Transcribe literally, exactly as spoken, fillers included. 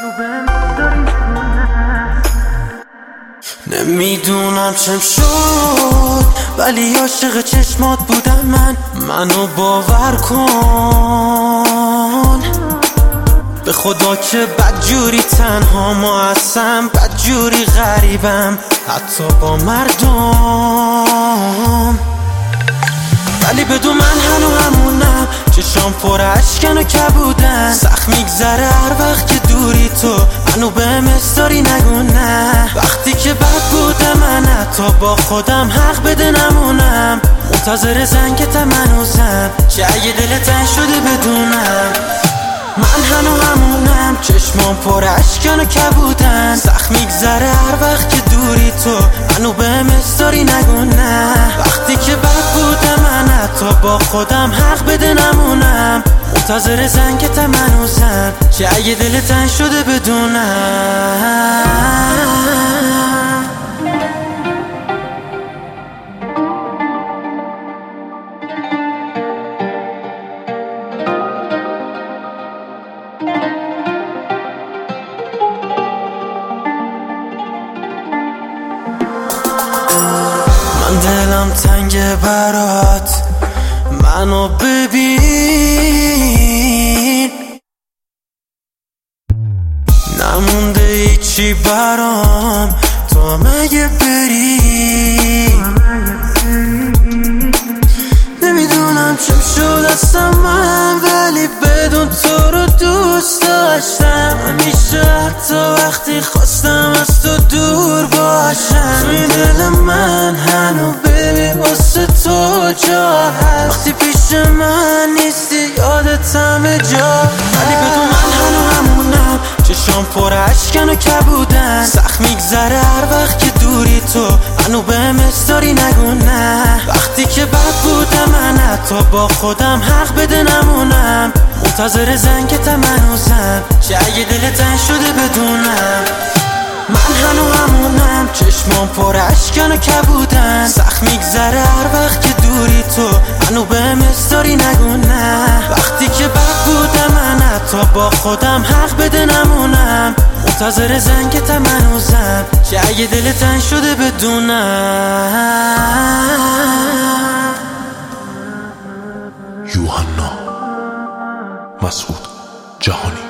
نمیدونم چم شد ولی عاشق چشمات بودم من. منو باور کن به خدا که بدجوری تنها ما هستم، بدجوری غریبم حتی با مردم. ولی بدون من هنو همونم، چشام پر اشکن و کبودن. سخت میگذره هر وقت که دوری تو، هنو بهم استاری نگو نه. وقتی که بد بودم من حتی با خودم حق بده نمونم. منتظر زنگتم هنوزم که اگه دلت تنگ شده بدونم. من هنو همونم، چشمام پر اشکن و کبودن. سخت میگذره هر وقت که دوری تو، هنو بهم استاری نگو نه. وقتی که بد بودم من حتی با خودم حق بده نمونم. منتظر زنگتم هنوزم که اگه دلت تنگ شده بدونم. من دلم تنگه برات، منو ببین. نمونده هیچی برام تو مگه بری. نمیدونم چم شد اصلا من، ولی بدون تو رو دوست داشتم. همیشه حتی وقتی خواستم از تو دور باشم. توی دل من هنو ببین واسه تو جا هست. وقتی پیش من نیستی یادت همه جا. ولی بدون من هنو همونم، چشام پر اشکن و کبودن. سخت میگذره هر وقت که دوری تو، هنو بهم استاری نگو نه. وقتی که بد بودم من حتی با خودم حق بده نمونم. منتظر زنگتم هنوزم که اگه دلت تنگ شده بدونم. من هنو همونم، چشمام پر اشکن و کبودن. سخت میگذره هر وقت که دوری تو، هنو بهم استاری نگو نه. وقتی که بد بودم من حتی با خودم حق بده نمونم. منتظر زنگتم هنوزم که اگه دلت تنگ شده بدونم. یوحنا مسعود جهانی.